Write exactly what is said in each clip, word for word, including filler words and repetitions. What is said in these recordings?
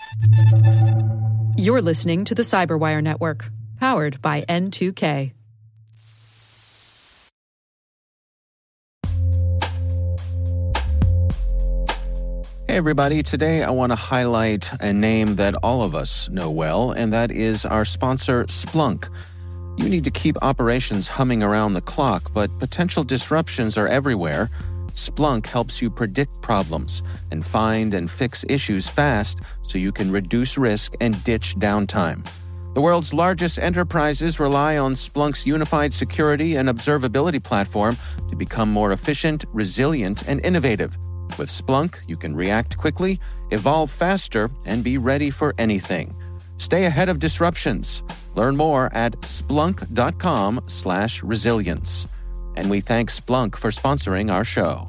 You're listening to the Cyberwire Network, powered by N two K. Hey everybody, today I want to highlight a name that all of us know well, and that is our sponsor, Splunk. You need to keep operations humming around the clock, but potential disruptions are everywhere. Splunk helps you predict problems and find and fix issues fast so you can reduce risk and ditch downtime. The world's largest enterprises rely on Splunk's unified security and observability platform to become more efficient, resilient, and innovative. With Splunk, you can react quickly, evolve faster, and be ready for anything. Stay ahead of disruptions. Learn more at splunk.com slash resilience. And we thank Splunk for sponsoring our show.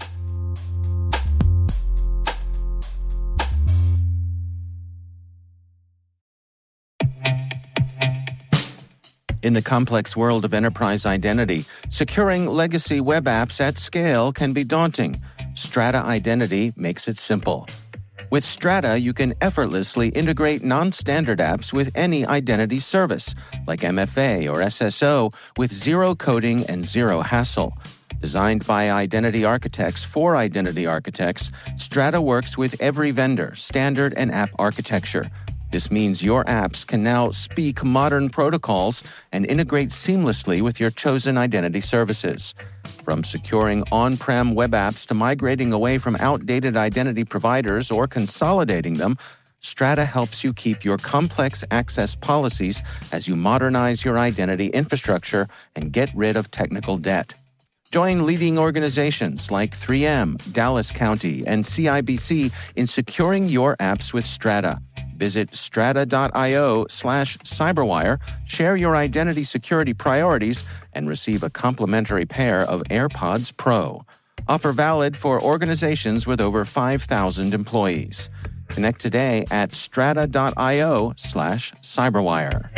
In the complex world of enterprise identity, securing legacy web apps at scale can be daunting. Strata Identity makes it simple. With Strata, you can effortlessly integrate non-standard apps with any identity service, like M F A or S S O, with zero coding and zero hassle. Designed by identity architects for identity architects, Strata works with every vendor, standard, and app architecture. This means your apps can now speak modern protocols and integrate seamlessly with your chosen identity services. From securing on-prem web apps to migrating away from outdated identity providers or consolidating them, Strata helps you keep your complex access policies as you modernize your identity infrastructure and get rid of technical debt. Join leading organizations like three M, Dallas County, and C I B C in securing your apps with Strata. Visit strata.io slash cyberwire, share your identity security priorities, and receive a complimentary pair of AirPods Pro. Offer valid for organizations with over five thousand employees. Connect today at strata.io slash cyberwire.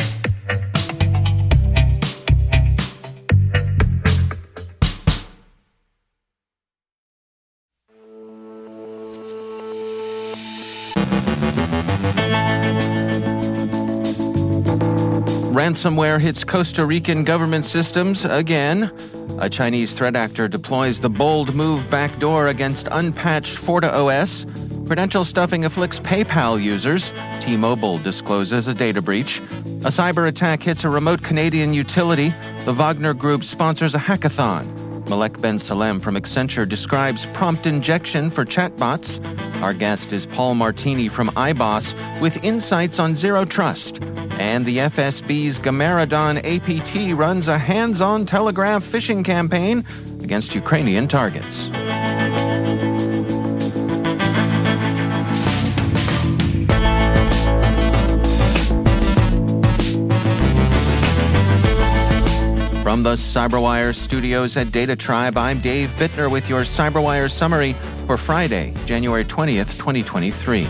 Ransomware hits Costa Rican government systems again. A Chinese threat actor deploys the bold move backdoor against unpatched FortiOS. Credential stuffing afflicts PayPal users. T-Mobile discloses a data breach. A cyber attack hits a remote Canadian utility. The Wagner Group sponsors a hackathon. Malek Ben Salem from Accenture describes prompt injection for chatbots. Our guest is Paul Martini from iBoss with insights on zero trust. And the F S B's Gamaredon A P T runs a hands-on telegraph phishing campaign against Ukrainian targets. From the Cyberwire studios at Data Tribe, I'm Dave Bittner with your Cyberwire summary for Friday, January twentieth, twenty twenty-three.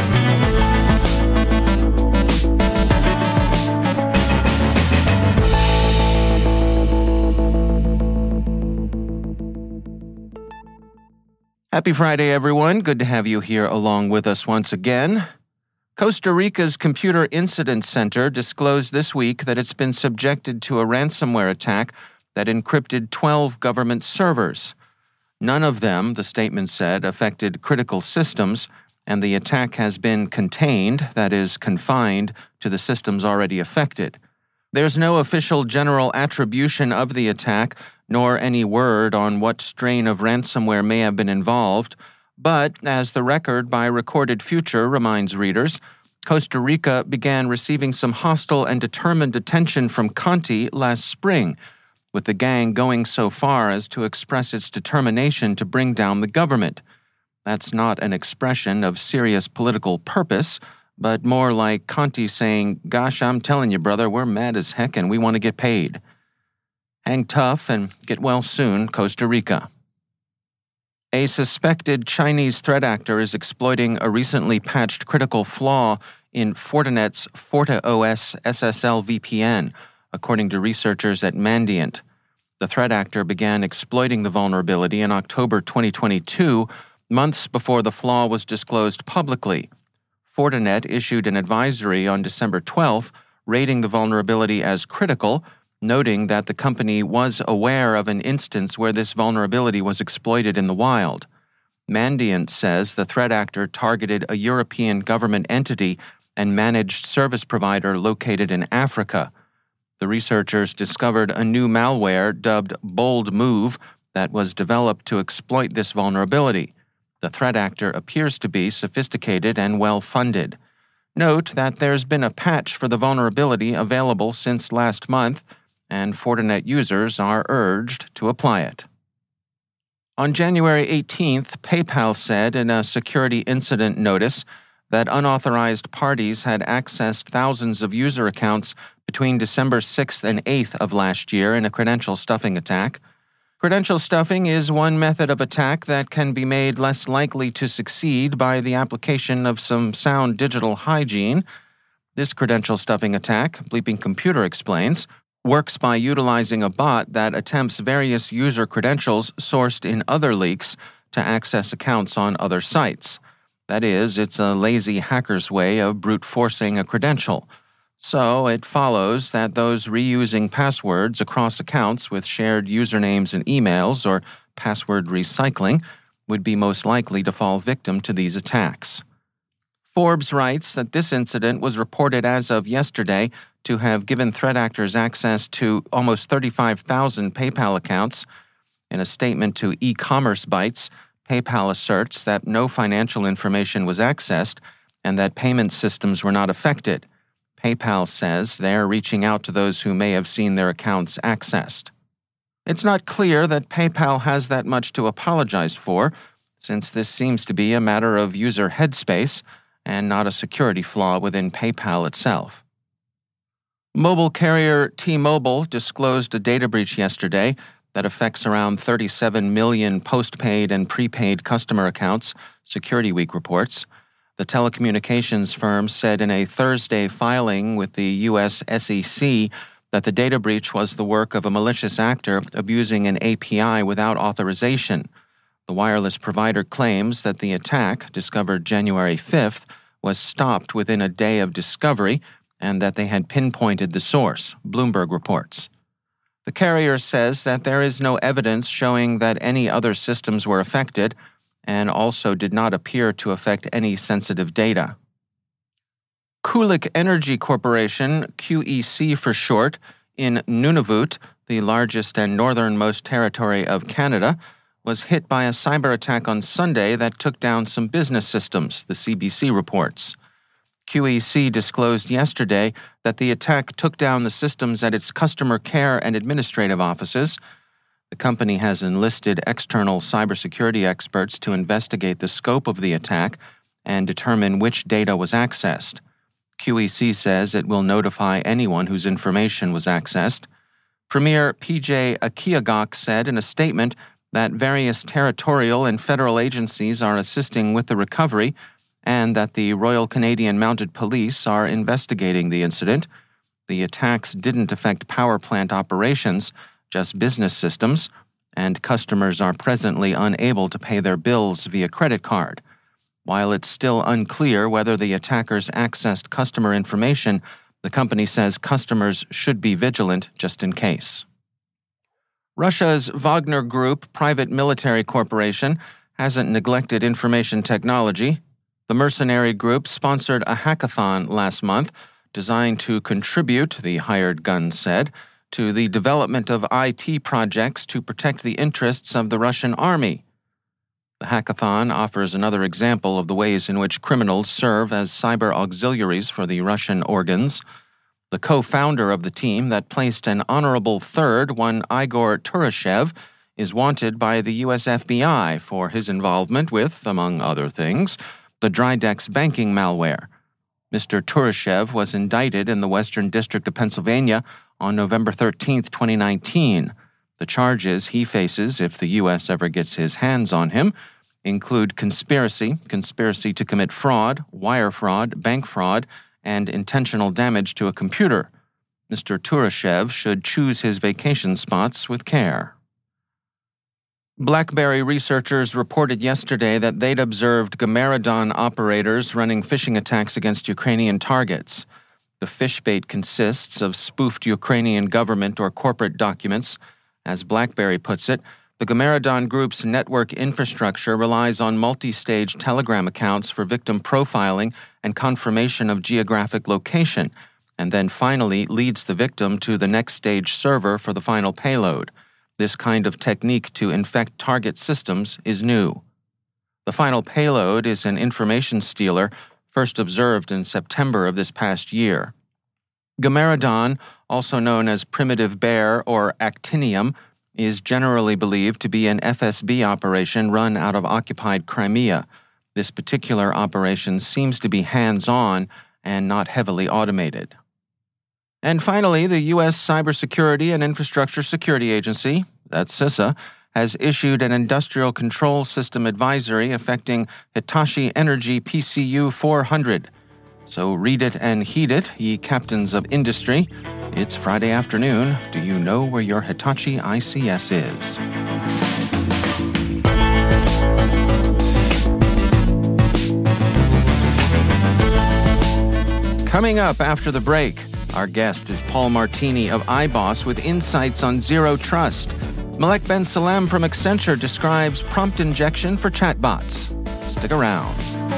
Happy Friday, everyone. Good to have you here along with us once again. Costa Rica's Computer Incident Center disclosed this week that it's been subjected to a ransomware attack that encrypted twelve government servers. None of them, the statement said, affected critical systems, and the attack has been contained, that is, confined, to the systems already affected. There's no official general attribution of the attack, nor any word on what strain of ransomware may have been involved, but, as the record by Recorded Future reminds readers, Costa Rica began receiving some hostile and determined attention from Conti last spring, with the gang going so far as to express its determination to bring down the government. That's not an expression of serious political purpose, but more like Conti saying, "Gosh, I'm telling you, brother, we're mad as heck and we want to get paid." Hang tough and get well soon, Costa Rica. A suspected Chinese threat actor is exploiting a recently patched critical flaw in Fortinet's FortiOS S S L V P N, according to researchers at Mandiant. The threat actor began exploiting the vulnerability in October twenty twenty-two, months before the flaw was disclosed publicly. Fortinet issued an advisory on December twelfth, rating the vulnerability as critical, noting that the company was aware of an instance where this vulnerability was exploited in the wild. Mandiant says the threat actor targeted a European government entity and managed service provider located in Africa. The researchers discovered a new malware dubbed Bold Move that was developed to exploit this vulnerability. The threat actor appears to be sophisticated and well-funded. Note that there's been a patch for the vulnerability available since last month, and Fortinet users are urged to apply it. On January eighteenth, PayPal said in a security incident notice that unauthorized parties had accessed thousands of user accounts between December sixth and eighth of last year in a credential stuffing attack. Credential stuffing is one method of attack that can be made less likely to succeed by the application of some sound digital hygiene. This credential stuffing attack, Bleeping Computer explains, works by utilizing a bot that attempts various user credentials sourced in other leaks to access accounts on other sites. That is, it's a lazy hacker's way of brute forcing a credential. So it follows that those reusing passwords across accounts with shared usernames and emails or password recycling would be most likely to fall victim to these attacks. Forbes writes that this incident was reported as of yesterday to have given threat actors access to almost thirty-five thousand PayPal accounts. In a statement to E-Commerce Bytes, PayPal asserts that no financial information was accessed and that payment systems were not affected. PayPal says they're reaching out to those who may have seen their accounts accessed. It's not clear that PayPal has that much to apologize for, since this seems to be a matter of user headspace and not a security flaw within PayPal itself. Mobile carrier T-Mobile disclosed a data breach yesterday that affects around thirty-seven million postpaid and prepaid customer accounts, Security Week reports. The telecommunications firm said in a Thursday filing with the U S S E C that the data breach was the work of a malicious actor abusing an A P I without authorization. The wireless provider claims that the attack, discovered January fifth, was stopped within a day of discovery and that they had pinpointed the source, Bloomberg reports. The carrier says that there is no evidence showing that any other systems were affected and also did not appear to affect any sensitive data. Kulik Energy Corporation, Q E C for short, in Nunavut, the largest and northernmost territory of Canada, was hit by a cyber attack on Sunday that took down some business systems, the C B C reports. Q E C disclosed yesterday that the attack took down the systems at its customer care and administrative offices. The company has enlisted external cybersecurity experts to investigate the scope of the attack and determine which data was accessed. Q E C says it will notify anyone whose information was accessed. Premier P J Akiagok said in a statement that various territorial and federal agencies are assisting with the recovery and that the Royal Canadian Mounted Police are investigating the incident. The attacks didn't affect power plant operations, just business systems, and customers are presently unable to pay their bills via credit card. While it's still unclear whether the attackers accessed customer information, the company says customers should be vigilant just in case. Russia's Wagner Group private military corporation hasn't neglected information technology. The mercenary group sponsored a hackathon last month designed to contribute, the hired gun said, to the development of I T projects to protect the interests of the Russian army. The hackathon offers another example of the ways in which criminals serve as cyber auxiliaries for the Russian organs. The co-founder of the team that placed an honorable third, one Igor Turashev, is wanted by the U S F B I for his involvement with, among other things, the Drydex banking malware. Mister Turashev was indicted in the Western District of Pennsylvania on November thirteenth, twenty nineteen. The charges he faces, if the U S ever gets his hands on him, include conspiracy, conspiracy to commit fraud, wire fraud, bank fraud, and intentional damage to a computer. Mister Turashev should choose his vacation spots with care. BlackBerry researchers reported yesterday that they'd observed Gameradon operators running phishing attacks against Ukrainian targets. The phish bait consists of spoofed Ukrainian government or corporate documents. As BlackBerry puts it, the Gameradon Group's network infrastructure relies on multi-stage Telegram accounts for victim profiling and confirmation of geographic location, and then finally leads the victim to the next stage server for the final payload. This kind of technique to infect target systems is new. The final payload is an information stealer first observed in September of this past year. Gameradon, also known as Primitive Bear or Actinium, is generally believed to be an F S B operation run out of occupied Crimea. This particular operation seems to be hands-on and not heavily automated. And finally, the U S Cybersecurity and Infrastructure Security Agency, that's CISA, has issued an industrial control system advisory affecting Hitachi Energy P C U four hundred. So read it and heed it, ye captains of industry. It's Friday afternoon. Do you know where your Hitachi I C S is? Coming up after the break, our guest is Paul Martini of iBoss with insights on zero trust. Malek Ben Salem from Accenture describes prompt injection for chatbots. Stick around.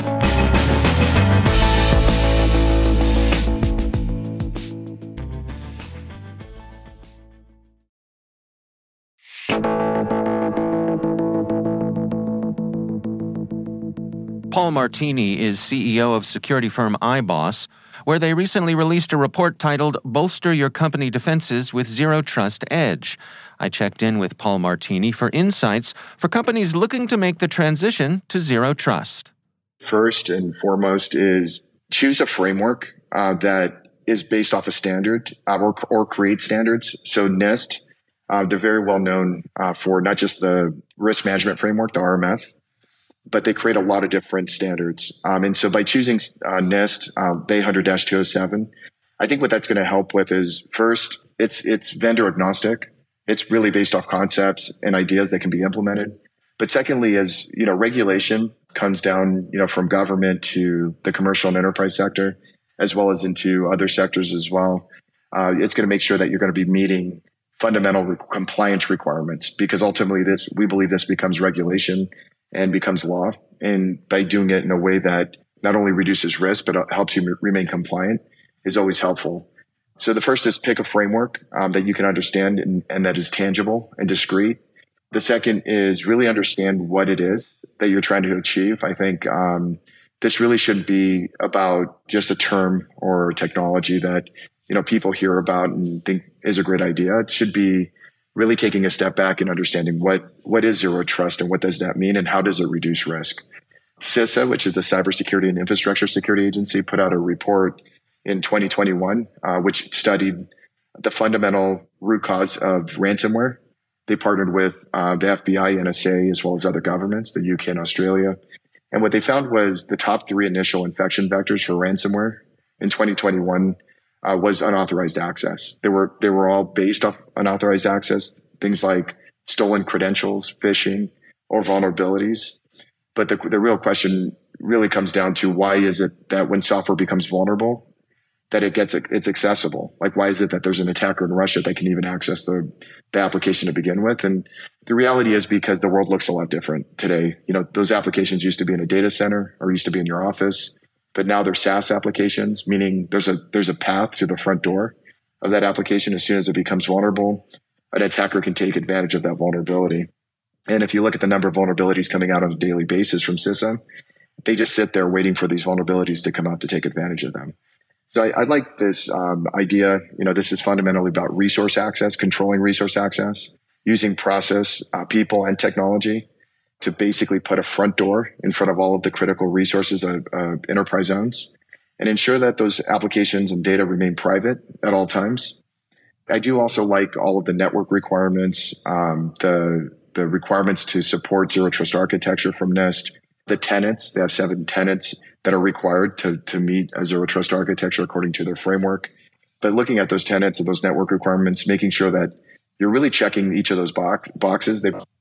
Paul Martini is C E O of security firm iBoss, where they recently released a report titled Bolster Your Company Defenses with Zero Trust Edge. I checked in with Paul Martini for insights for companies looking to make the transition to zero trust. First and foremost is choose a framework uh, that is based off a standard uh, or, or create standards. So NIST, uh, they're very well known uh, for not just the risk management framework, the R M F, but they create a lot of different standards. Um, and so by choosing uh, NIST, um, eight hundred dash two oh seven, I think what that's going to help with is first, it's it's vendor agnostic. It's really based off concepts and ideas that can be implemented. But secondly, as you know, regulation comes down, you know, from government to the commercial and enterprise sector, as well as into other sectors as well. Uh, it's going to make sure that you're going to be meeting fundamental re- compliance requirements, because ultimately, this we believe this becomes regulation and becomes law. And by doing it in a way that not only reduces risk, but helps you m- remain compliant is always helpful. So the first is pick a framework um, that you can understand and, and that is tangible and discrete. The second is really understand what it is that you're trying to achieve. I think um, this really shouldn't be about just a term or technology that, you know, people hear about and think is a great idea. It should be really taking a step back and understanding what, what is zero trust and what does that mean and how does it reduce risk. CISA, which is the Cybersecurity and Infrastructure Security Agency, put out a report in twenty twenty-one, uh, which studied the fundamental root cause of ransomware. They partnered with uh, the F B I, N S A, as well as other governments, the U K and Australia. And what they found was the top three initial infection vectors for ransomware in twenty twenty-one uh, was unauthorized access. They were they were all based off unauthorized access, things like stolen credentials, phishing, or vulnerabilities. But the, the real question really comes down to why is it that when software becomes vulnerable, that it gets it's accessible? Like, why is it that there's an attacker in Russia that can even access the, the application to begin with? And the reality is because the world looks a lot different today. You know, those applications used to be in a data center or used to be in your office, but now they're SaaS applications, meaning there's a there's a path to the front door of that application. As soon as it becomes vulnerable, an attacker can take advantage of that vulnerability. And if you look at the number of vulnerabilities coming out on a daily basis from CISA, they just sit there waiting for these vulnerabilities to come out to take advantage of them. So I, I like this um, idea. You know, this is fundamentally about resource access, controlling resource access, using process, uh, people, and technology to basically put a front door in front of all of the critical resources of uh, enterprise owns and ensure that those applications and data remain private at all times. I do also like all of the network requirements, um, the the requirements to support zero trust architecture from NIST, the tenets. They have seven tenets that are required to, to meet a zero trust architecture according to their framework. But looking at those tenets and those network requirements, making sure that you're really checking each of those box, boxes. They've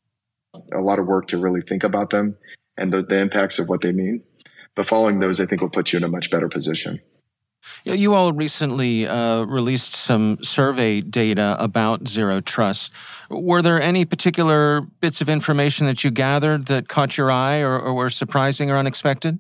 a lot of work to really think about them and the, the impacts of what they mean. But following those, I think, will put you in a much better position. You all recently uh, released some survey data about Zero Trust. Were there any particular bits of information that you gathered that caught your eye or, or were surprising or unexpected?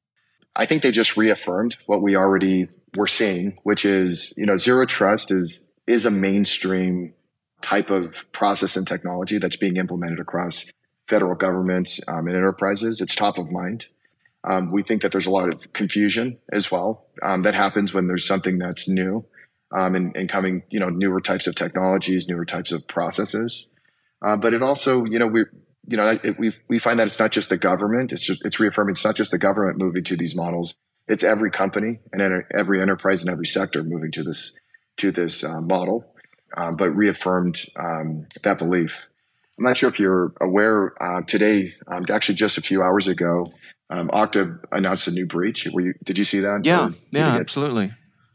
I think they just reaffirmed what we already were seeing, which is, you know, Zero Trust is is a mainstream type of process and technology that's being implemented across federal governments um, and enterprises. It's top of mind. Um, we think that there's a lot of confusion as well um, that happens when there's something that's new um, and, and coming, you know, newer types of technologies, newer types of processes. Uh, but it also, you know, we, you know, it, we we find that it's not just the government. It's just it's reaffirming it's not just the government moving to these models. It's every company and enter, every enterprise and every sector moving to this to this uh, model. Um, but reaffirmed um, that belief. I'm not sure if you're aware. Uh, today, um, actually, just a few hours ago. Um, Okta announced a new breach. Were you, did you see that? Yeah, or, yeah, absolutely.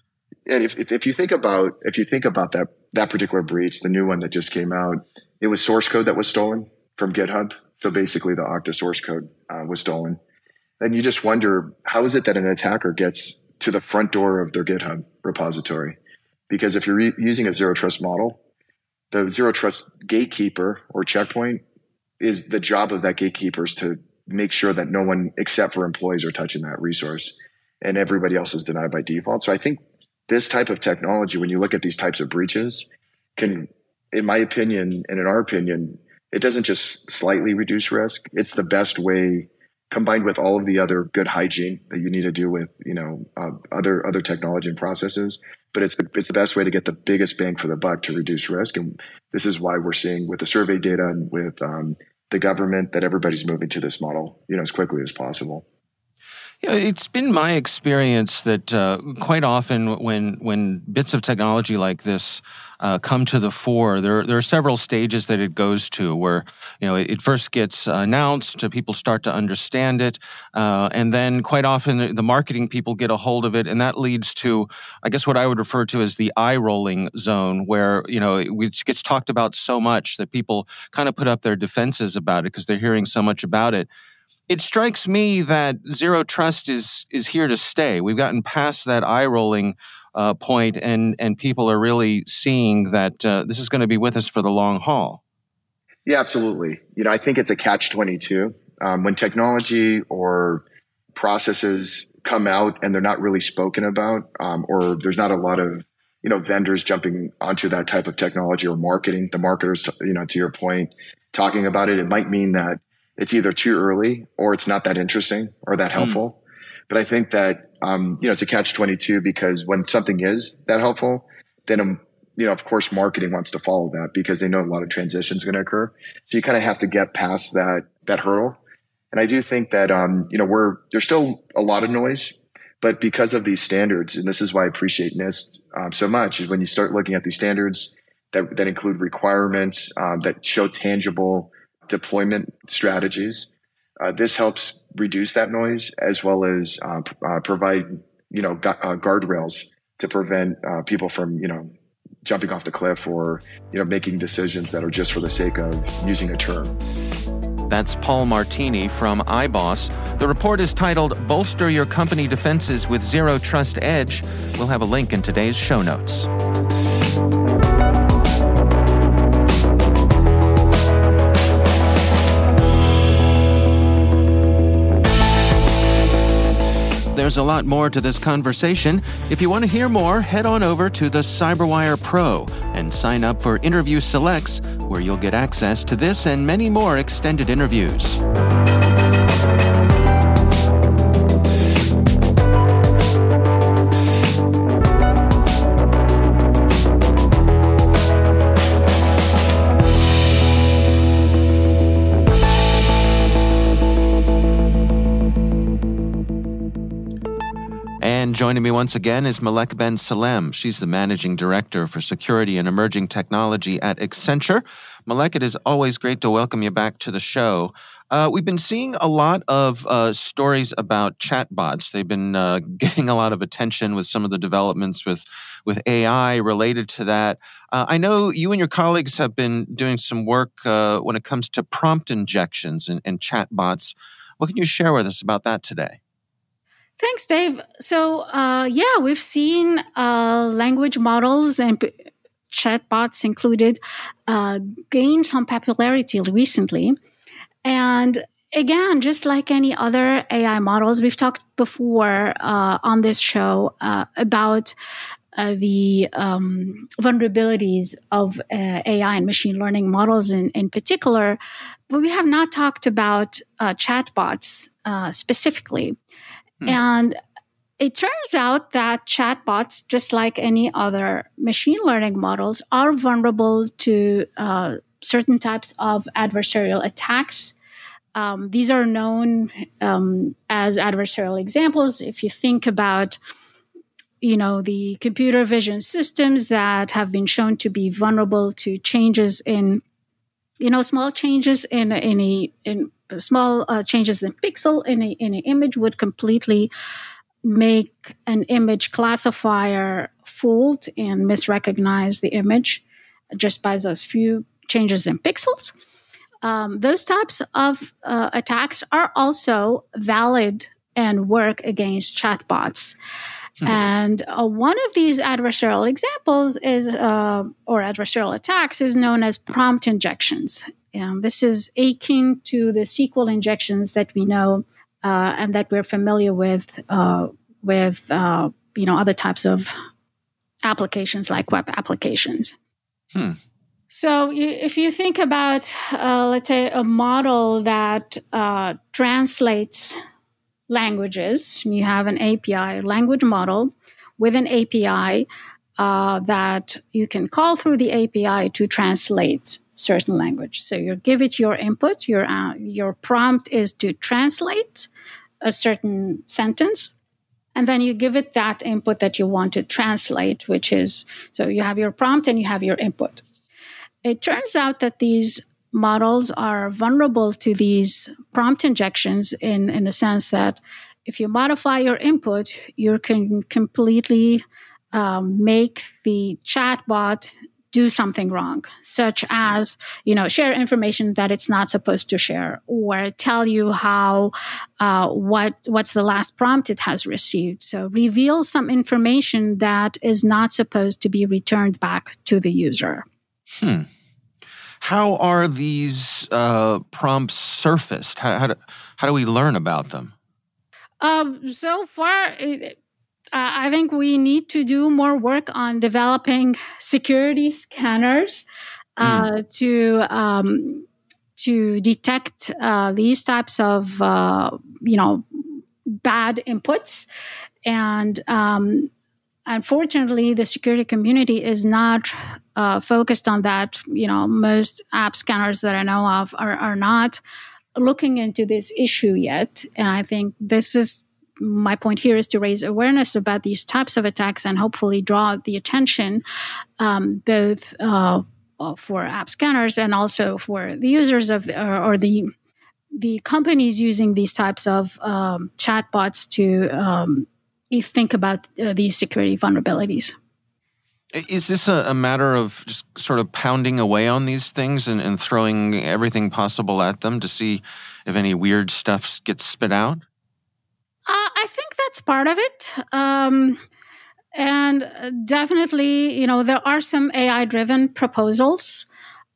And if, if if you think about if you think about that that particular breach, the new one that just came out, it was source code that was stolen from GitHub. So basically, the Okta source code uh, was stolen. And you just wonder, how is it that an attacker gets to the front door of their GitHub repository? Because if you're re- using a zero trust model, the zero trust gatekeeper or checkpoint is the job of that gatekeeper is to make sure that no one except for employees are touching that resource and everybody else is denied by default. So I think this type of technology, when you look at these types of breaches, can, in my opinion, and in our opinion, it doesn't just slightly reduce risk. It's the best way, combined with all of the other good hygiene that you need to do with, you know, uh, other other technology and processes. But it's the it's the best way to get the biggest bang for the buck to reduce risk. And this is why we're seeing with the survey data and with um, the government that everybody's moving to this model, you know, as quickly as possible. Yeah, it's been my experience that uh, quite often when when bits of technology like this uh, come to the fore, there there are several stages that it goes to where, you know, it, it first gets announced, people start to understand it, uh, and then quite often the marketing people get a hold of it, and that leads to, I guess, what I would refer to as the eye-rolling zone, where, you know, it gets talked about so much that people kind of put up their defenses about it because they're hearing so much about it. It strikes me that Zero Trust is is here to stay. We've gotten past that eye-rolling uh, point, and and people are really seeing that uh, this is going to be with us for the long haul. Yeah, absolutely. You know, I think it's a catch twenty-two. Um, when technology or processes come out and they're not really spoken about, um, or there's not a lot of, you know, vendors jumping onto that type of technology or marketing, the marketers, you know, to your point, talking about it, it might mean that it's either too early or it's not that interesting or that helpful. Mm. But I think that, um, you know, it's a catch twenty-two because when something is that helpful, then, um, you know, of course, marketing wants to follow that because they know a lot of transition is going to occur. So you kind of have to get past that, that hurdle. And I do think that, um, you know, we're, there's still a lot of noise, but because of these standards, and this is why I appreciate NIST um, so much, is when you start looking at these standards that, that include requirements um, that show tangible deployment strategies. Uh, this helps reduce that noise as well as uh, uh, provide, you know, gu- uh, guardrails to prevent uh, people from, you know, jumping off the cliff or, you know, making decisions that are just for the sake of using a term. That's Paul Martini from iBoss. The report is titled Bolster Your Company Defenses with Zero Trust Edge. We'll have a link in today's show notes. There's a lot more to this conversation. If you want to hear more, head on over to the CyberWire Pro and sign up for Interview Selects, where you'll get access to this and many more extended interviews. Joining me once again is Malek Ben Salem. She's the Managing Director for Security and Emerging Technology at Accenture. Malek, it is always great to welcome you back to the show. Uh, we've been seeing a lot of uh, stories about chatbots. They've been uh, getting a lot of attention with some of the developments with, with A I related to that. Uh, I know you and your colleagues have been doing some work uh, when it comes to prompt injections and, and chatbots. What can you share with us about that today? Thanks, Dave. So, uh, yeah, we've seen uh, language models and p- chatbots included uh, gain some popularity recently. And again, just like any other A I models, we've talked before uh, on this show uh, about uh, the um, vulnerabilities of uh, A I and machine learning models in, in particular, but we have not talked about uh, chatbots uh, specifically. Hmm. And it turns out that chatbots, just like any other machine learning models, are vulnerable to uh, certain types of adversarial attacks. Um, these are known um, as adversarial examples. If you think about, you know, the computer vision systems that have been shown to be vulnerable to changes in, you know, small changes in in a in small uh, changes in pixel in a in an image would completely make an image classifier fooled and misrecognize the image just by those few changes in pixels. Um, those types of uh, attacks are also valid and work against chatbots. Hmm. And uh, one of these adversarial examples is, uh, or adversarial attacks, is known as prompt injections. And this is akin to the S Q L injections that we know uh, and that we're familiar with, uh, with uh, you know, other types of applications like web applications. Hmm. So you, if you think about, uh, let's say, a model that uh, translates languages, you have an A P I, a language model with an A P I uh, that you can call through the A P I to translate certain language. So you give it your input, your uh, your prompt is to translate a certain sentence, and then you give it that input that you want to translate, which is, so you have your prompt and you have your input. It turns out that these models are vulnerable to these prompt injections in, in the sense that if you modify your input, you can completely um, make the chatbot do something wrong, such as, you know, share information that it's not supposed to share, or tell you how, uh, what, what's the last prompt it has received. So reveal some information that is not supposed to be returned back to the user. Hmm. How are these uh, prompts surfaced? How, how, do, how do we learn about them? Um, so far, it, uh, I think we need to do more work on developing security scanners uh, mm. to um, to detect uh, these types of uh, you know bad inputs, and um, unfortunately, the security community is not uh, focused on that. You know, most app scanners that I know of are, are not looking into this issue yet. And I think this is my point here, is to raise awareness about these types of attacks and hopefully draw the attention um, both uh, for app scanners and also for the users of the, or, or the the companies using these types of um, chatbots to um, you think about uh, these security vulnerabilities. Is this a, a matter of just sort of pounding away on these things and, and throwing everything possible at them to see if any weird stuff gets spit out? Uh, I think that's part of it. Um, and definitely, you know, there are some A I-driven proposals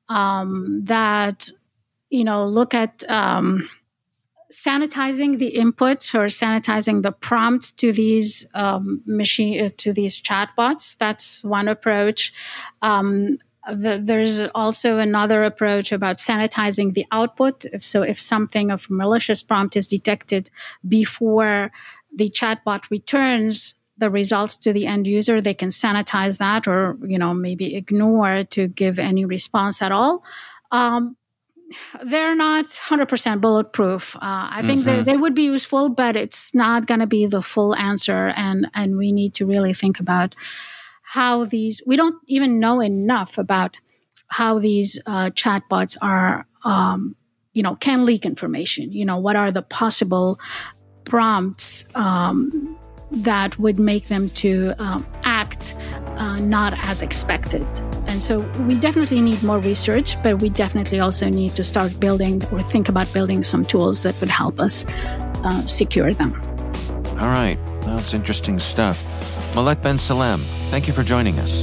um, that, you know, look at um, sanitizing the inputs or sanitizing the prompts to these um, machine uh, to these chatbots. That's one approach. Um, the, there's also another approach about sanitizing the output. If, so, if something of malicious prompt is detected before the chatbot returns the results to the end user, they can sanitize that, or you know maybe ignore to give any response at all. Um, they're not one hundred percent bulletproof. Uh, I think mm-hmm. they, they would be useful, but it's not going to be the full answer. And, and we need to really think about how these, we don't even know enough about how these uh, chatbots are, um, you know, can leak information. You know, what are the possible prompts um, that would make them to um, act uh, not as expected. And so we definitely need more research, but we definitely also need to start building or think about building some tools that would help us uh, secure them. All right. Well, that's interesting stuff. Malek Ben Salem, thank you for joining us.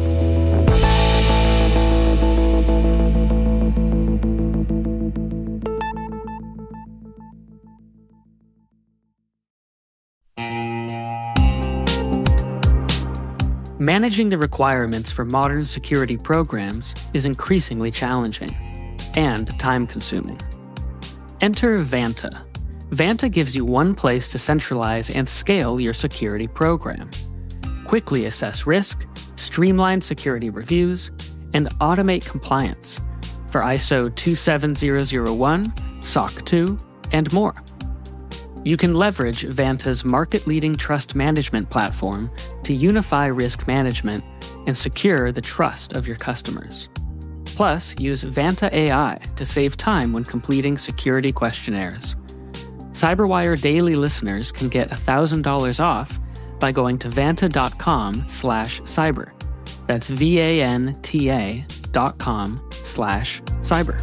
Managing the requirements for modern security programs is increasingly challenging and time-consuming. Enter Vanta. Vanta gives you one place to centralize and scale your security program. Quickly assess risk, streamline security reviews, and automate compliance for I S O two seven zero zero one, S O C two, and more. You can leverage Vanta's market-leading trust management platform to unify risk management and secure the trust of your customers. Plus, use Vanta A I to save time when completing security questionnaires. CyberWire Daily listeners can get one thousand dollars off by going to vanta.com slash cyber. That's V-A-N-T-A dot com slash cyber.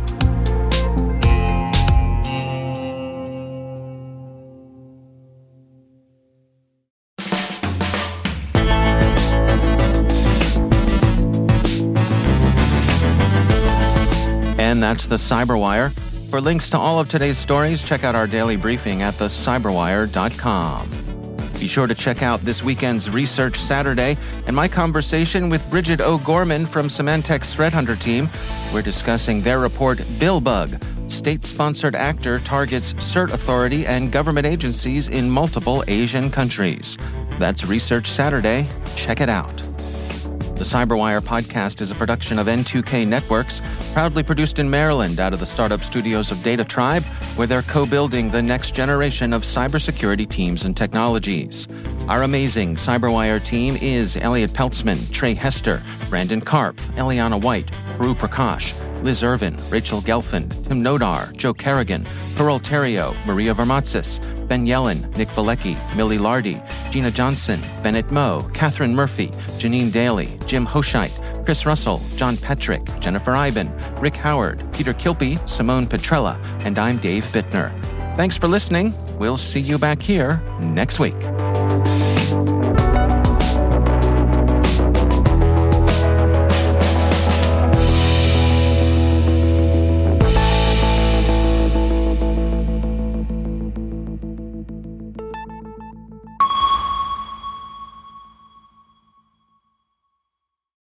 And that's the Cyberwire. For links to all of today's stories, check out our daily briefing at the cyberwire dot com. Be sure to check out this weekend's Research Saturday and my conversation with Bridget O'Gorman from Symantec's Threat Hunter team. We're discussing their report, Billbug, state-sponsored actor targets cert authority and government agencies in multiple Asian countries. That's Research Saturday. Check it out. The Cyberwire podcast is a production of N two K Networks, proudly produced in Maryland out of the startup studios of Data Tribe, where they're co-building the next generation of cybersecurity teams and technologies. Our amazing Cyberwire team is Elliot Peltzman, Trey Hester, Brandon Karp, Eliana White, Peru Prakash, Liz Irvin, Rachel Gelfand, Tim Nodar, Joe Kerrigan, Pearl Terrio, Maria Vermatsis, Ben Yellen, Nick Valecki, Millie Lardy, Gina Johnson, Bennett Moe, Catherine Murphy, Janine Daly, Jim Hoshite, Chris Russell, John Petrick, Jennifer Iben, Rick Howard, Peter Kilpie, Simone Petrella, and I'm Dave Bittner. Thanks for listening. We'll see you back here next week.